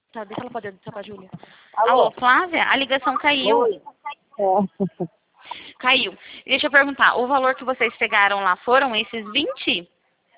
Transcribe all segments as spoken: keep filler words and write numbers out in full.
Tá, deixa ela poder deixar pra Júlia. Alô? Alô, Flávia? A ligação caiu. Oi. É. Caiu. Deixa eu perguntar, o valor que vocês pegaram lá foram esses vinte?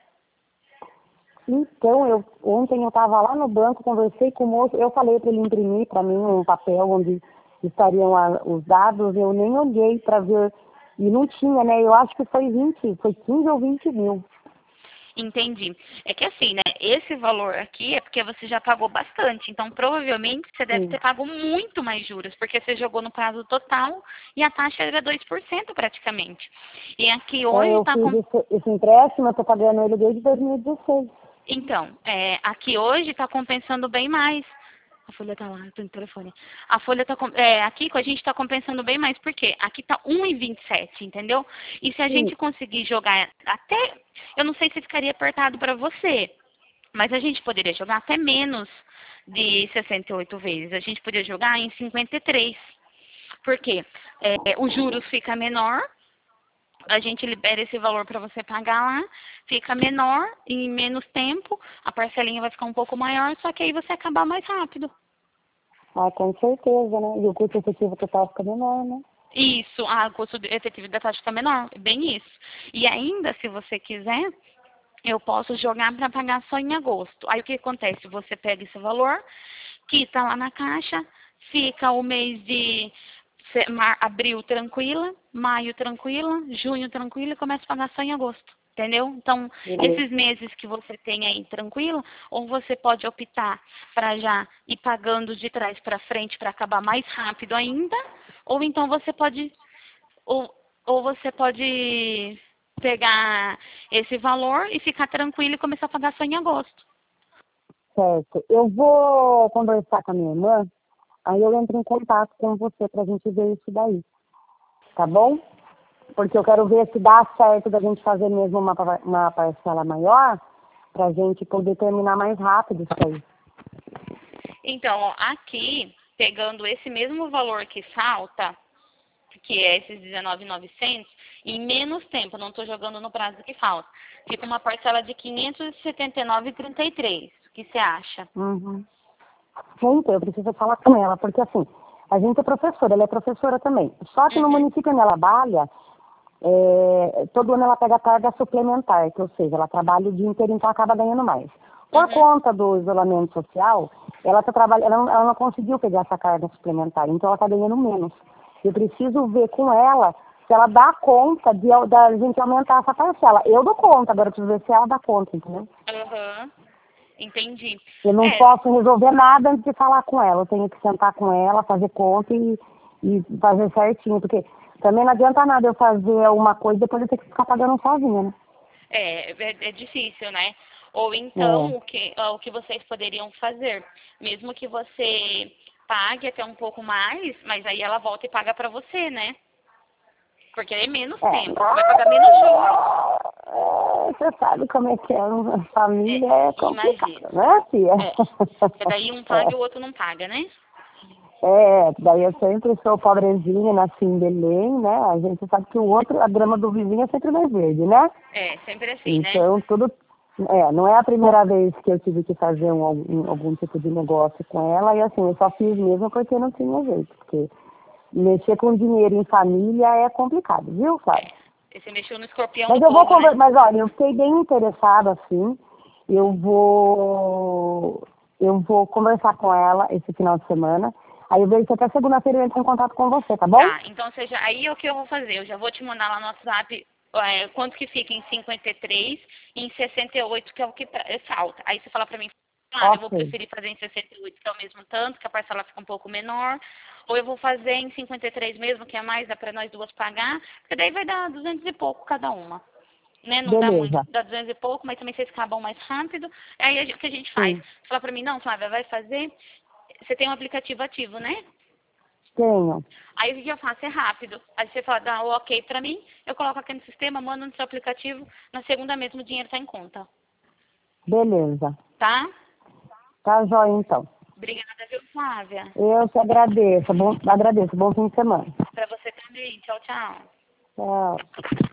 Então, eu, ontem eu estava lá no banco, conversei com o moço, eu falei para ele imprimir para mim um papel onde estariam a, os dados, eu nem olhei para ver, e não tinha, né? Eu acho que foi vinte, foi quinze ou vinte mil. Entendi. É que assim, né? Esse valor aqui é porque você já pagou bastante. Então, provavelmente, você deve Sim. ter pago muito mais juros, porque você jogou no prazo total e a taxa era dois por cento praticamente. E aqui É, hoje eu está fiz com... esse, esse empréstimo, eu estou pagando ele desde dois mil e dezesseis. Então, é, aqui hoje está compensando bem mais. A folha tá lá, eu tô no telefone. A folha tá, com- é, aqui com a gente tá compensando bem mais, por quê? Aqui tá um e vinte e sete, entendeu? E se a Sim. gente conseguir jogar até, eu não sei se ficaria apertado para você, mas a gente poderia jogar até menos de sessenta e oito vezes. A gente poderia jogar em cinquenta e três. Por quê? É, os juros fica menor, a gente libera esse valor para você pagar lá, fica menor, em menos tempo, a parcelinha vai ficar um pouco maior, só que aí você acabar mais rápido. Ah, com certeza, né? E o custo efetivo total fica menor, né? Isso, a custo de- efetivo da taxa fica menor, é bem isso. E ainda, se você quiser, eu posso jogar para pagar só em agosto. Aí o que acontece? Você pega esse valor, quita lá na caixa, fica o mês de se- mar- abril tranquila, maio tranquila, junho tranquila e começa a pagar só em agosto. Entendeu? Então, Beleza. esses meses que você tem aí tranquilo, ou você pode optar para já ir pagando de trás para frente para acabar mais rápido ainda, ou então você pode ou, ou você pode pegar esse valor e ficar tranquilo e começar a pagar só em agosto. Certo. Eu vou conversar com a minha irmã, aí eu entro em contato com você pra gente ver isso daí. Tá bom? Porque eu quero ver se dá certo da gente fazer mesmo uma, par- uma parcela maior, pra gente poder terminar mais rápido isso aí. Então, ó, aqui, pegando esse mesmo valor que falta, que é esses dezenove mil e novecentos, em menos tempo, não estou jogando no prazo que falta, fica uma parcela de quinhentos e setenta e nove vírgula trinta e três. O que você acha? Uhum. Então, eu preciso falar com ela, porque assim, a gente é professora, ela é professora também. Só que no Uhum, município onde ela trabalha, é, todo ano ela pega carga suplementar, que ou seja, ela trabalha o dia inteiro, então acaba ganhando mais. Por uhum. conta do isolamento social, ela, tá trabalha, ela, não, ela não conseguiu pegar essa carga suplementar, então ela está ganhando menos. Eu preciso ver com ela se ela dá conta de da gente aumentar essa parcela. Eu dou conta, agora eu preciso ver se ela dá conta, entendeu? Aham, entendi. Eu não É, posso resolver nada antes de falar com ela. Eu tenho que sentar com ela, fazer conta e, e fazer certinho. Porque também não adianta nada eu fazer uma coisa e depois eu ter que ficar pagando sozinha, né? É, é, é difícil, né? Ou É. então, o que, ó, o que vocês poderiam fazer? Mesmo que você pague até um pouco mais, mas aí ela volta e paga pra você, né? Porque é menos É. tempo, você vai pagar menos juros. É, você sabe como é que é. Uma É, família é imagina. complicada, né, tia? É. Porque daí um paga e o outro não paga, né? É, é, daí eu sempre sou pobrezinha, nasci em Belém, né? A gente sabe que o outro, a grama do vizinho é sempre mais verde, né? É, sempre assim, né? Então, tudo. É, não é a primeira vez que eu tive que fazer um, algum, algum tipo de negócio com ela, e assim, eu só fiz mesmo porque não tinha jeito, porque mexer com dinheiro em família é complicado, viu, Flávia? É. Você mexeu no escorpião Mas do eu vou povo, né? conversar, mas olha, eu fiquei bem interessada, assim, eu vou, eu vou conversar com ela esse final de semana, aí eu vejo se até segunda-feira eu entro em contato com você, tá bom? Tá, então seja, aí é o que eu vou fazer. Eu já vou te mandar lá no WhatsApp é, quanto que fica em cinquenta e três e em sessenta e oito, que é o que pra- é, falta. Aí você fala pra mim, claro, eu vou Ok, preferir fazer em sessenta e oito, que é o mesmo tanto, que a parcela fica um pouco menor. Ou eu vou fazer em cinquenta e três mesmo, que é mais, dá pra nós duas pagar, porque daí vai dar duzentos e pouco cada uma. Né? Não dá muito, beleza, dá duzentos e pouco, mas também vocês acabam mais rápido. Aí a gente- o que a gente faz? sim, Fala pra mim, não, Flávia, vai fazer. Você tem um aplicativo ativo, né? tenho, Aí o que eu faço é rápido. Aí você fala, dá o ok pra mim, eu coloco aqui no sistema, mando no seu aplicativo, na segunda mesmo o dinheiro tá em conta. beleza, Tá? tá jóia então. Obrigada, viu, Flávia? Eu te agradeço, bom, agradeço, bom fim de semana. Pra você também. Tchau, tchau. Tchau.